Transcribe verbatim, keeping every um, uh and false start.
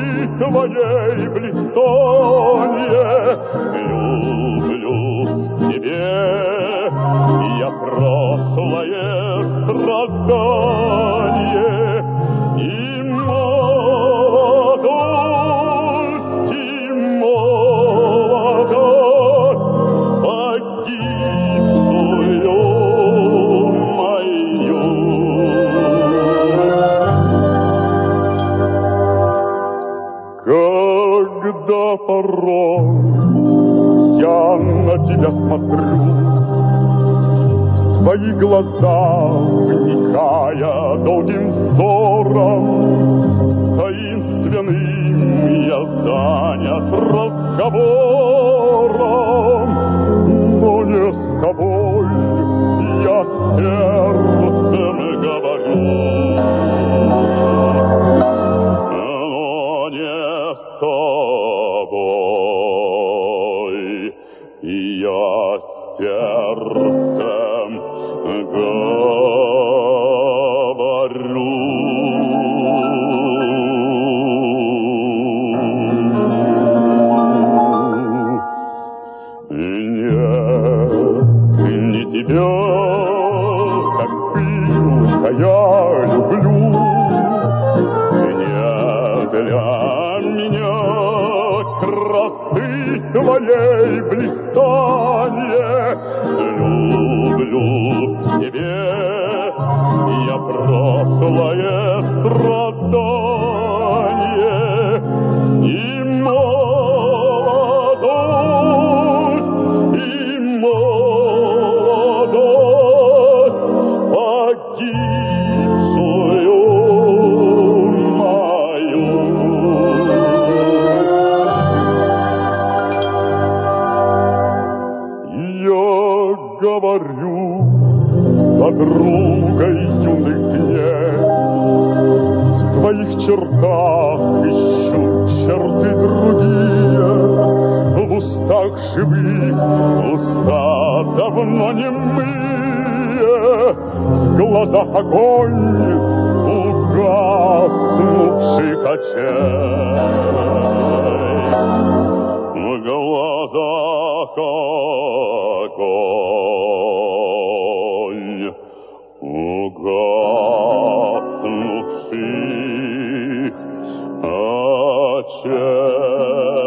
твоей блистанье. Люблю тебе я прошлое страдание и молодость, и молодость погибшую мою. Когда порой я на тебя смотрю, в твои глаза вникая долгим взором, таинственным я занят разговором, но не с тобой я сердцем говорю, но не с тобой я сердцем говорю. Нет, не тебя, как пылка, я люблю. Не для меня красы твоей блистанье. Люблю тебе я прошлое страдание и молодость, и молодость погибшую мою. Говорю с подругой юных дней, в твоих чертах ищу черты другие, в устах живых уста давно немые, в глазах огонь угаснувших очей, в глазах огонь угаснувших очей.